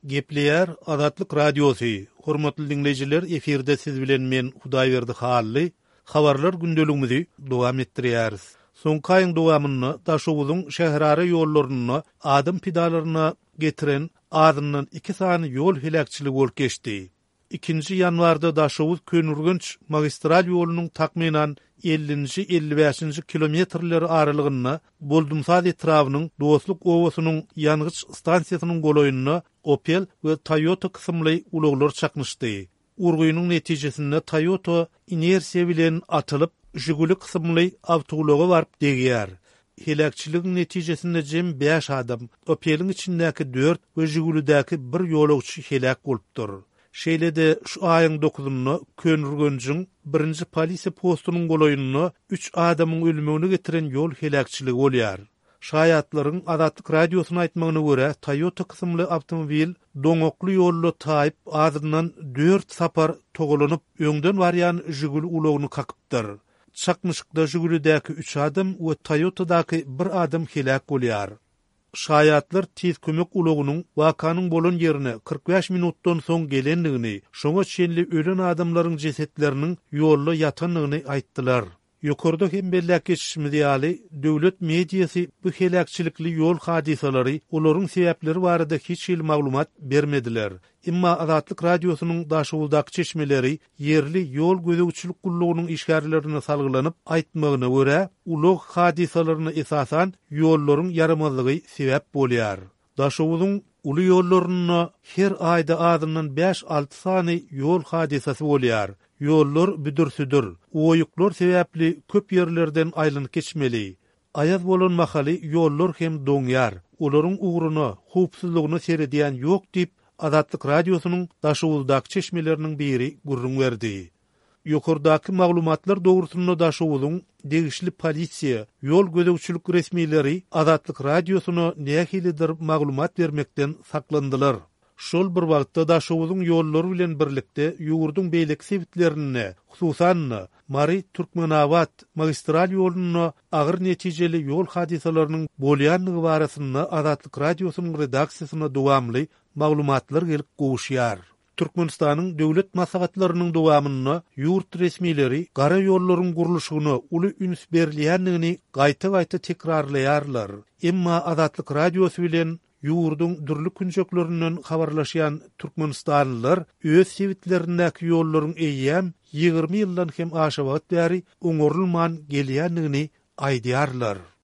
Gepleyer Azatlyk Radiosu. Hormatly dinleyijiler, eferde siz bilen men Hudaýberdi Hally. Habarlar gündeligimizi dowam etdirýäris. Soňky aýyň dowamyny daşowuzyň şäherara ýollaryny adam pidalaryna getiren adymdan 2 sany ýol helakçyligi bolup geçdi. 2 ýanwarda Daşowuz Könürgenç magistral ýolunyň takminan 50-55 kilometrleri aralygyny Boldumsaz etrawynyň Dostluk owasynyň ýangyç stansiýasynyň goloýunyna Opel we Toyota kysymly ulaglar çakmışdy. Urguýynyň netijesinde Toyota inersiýa bilen atylyp Jiguli kysymly awtogulaga baryp degýär. Helakçylygyň netijesinde jem 5 adam, Opel'iň içindäki 4 we Jigulidäki 1 ýolagçy helak bolupdyr. Şeýlede şu aýyň 9-nyny Könürgençiň 1-nji polisiýa postunyň goloýunyna 3 adamyň ölümine getiren ýol helakçyligi bolýar. Şaýatlaryň Azatlyk Radiosyna aýtmagyna görä, Toyota kysymly awtomobil doňokly ýolly taýyp azyndan 4 sapar togulanyp öňden barýan Jiguli ulagyny kakypdyr. Çakmyşykda Jigulidäki 3 adam we Toyota'daky 1 adam helak bolýar. Şaýatlar tiz kömek ulagynyň wakanyň bolan ýerine 45 minutdan soň gelendigini, şoňa çenli ölen adamlaryň jesetleriniň ýolda ýatanlygyny aýtdylar. Ýokarda hem bellek geçişimiz ýaly döwlet mediýasy bu helakçylikli ýol hadisalary, olaryň sebäpleri barada hiç ýyl maglumat bermediler. Emma Azatlyk Radiosynyň Daşowuzdaky çeşmeleri yerli ýol gözegçilik gullugynyň işgärlerini salgylanyp aýtmagyna görä, ulag hadisalaryna esasan ýollaryň yaramazlygy sebäp bolýar. Daşowuzyň uly ýollaryna her aýda azyndan 5-6 sany ýol hadisasy bolýar. Ýollar büdürsüdür. Oýuklar sebäpli köp ýerlerden aýlanyp geçmeli. Aýaz bolan mahaly ýollar hem doňýar. Olaryň ugruny, howpsuzlygyny seredýän ýok diýip Azatlyk Radiosynyň Daşowuzdaky çeşmeleriniň biri gurrun berdi. Ýokardaky maglumatlar dogrusynda Daşowuzyň degişli polisiýa, ýol gözegçilik resmiýetleri Azatlyk Radiosyna nähilidir maglumat bermekden saklandylar. Şol bir wagtda Daşowuzyň ýollary bilen birlikde ýurduň beýlek sebitlerini, hususan Mari Türkmenawat magistral ýoluny agyr netijeli ýol hadisalarynyň bolýanlygy barasyna Azatlyk Radiosynyň redaksiýasyna dowamly maglumatlar gelip gowuşýar. Türkmenistanyň döwlet maslahatlarynyň dowamyny ýurt resmiýetleri gara ýollaryň gurulşygyny uly üns berilýändigini gaýta-gaýta tekrarlaýarlar. Emma Azatlyk Radiosy bilen ýurduň dürli künçeklerinden habarlaşýan türkmenistanlylar öz sebitlerindäki ýollaryň eýýäm 20 ýyldan hem aşabat bäri oňorulman gelýändigini aýdýarlar.